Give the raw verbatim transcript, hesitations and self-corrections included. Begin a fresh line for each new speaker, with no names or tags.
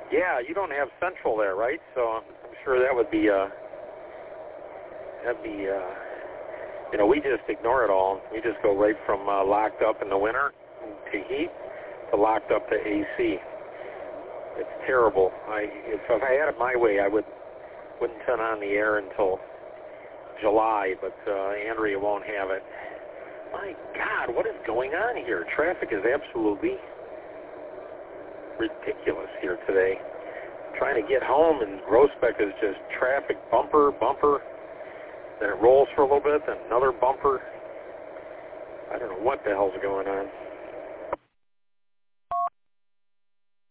Yeah, you don't have Central there, right? So I'm sure that would be, uh, that'd be, uh, you know, we just ignore it all. We just go right from uh, locked up in the winter to heat to locked up to A C. It's terrible. I, if, if I had it my way, I would, wouldn't turn on the air until July, but uh, Andrea won't have it. My God, what is going on here? Traffic is absolutely ridiculous here today. Trying to get home, and Groesbeck is just traffic, bumper, bumper. Then it rolls for a little bit, then another bumper. I don't know what the hell's going on.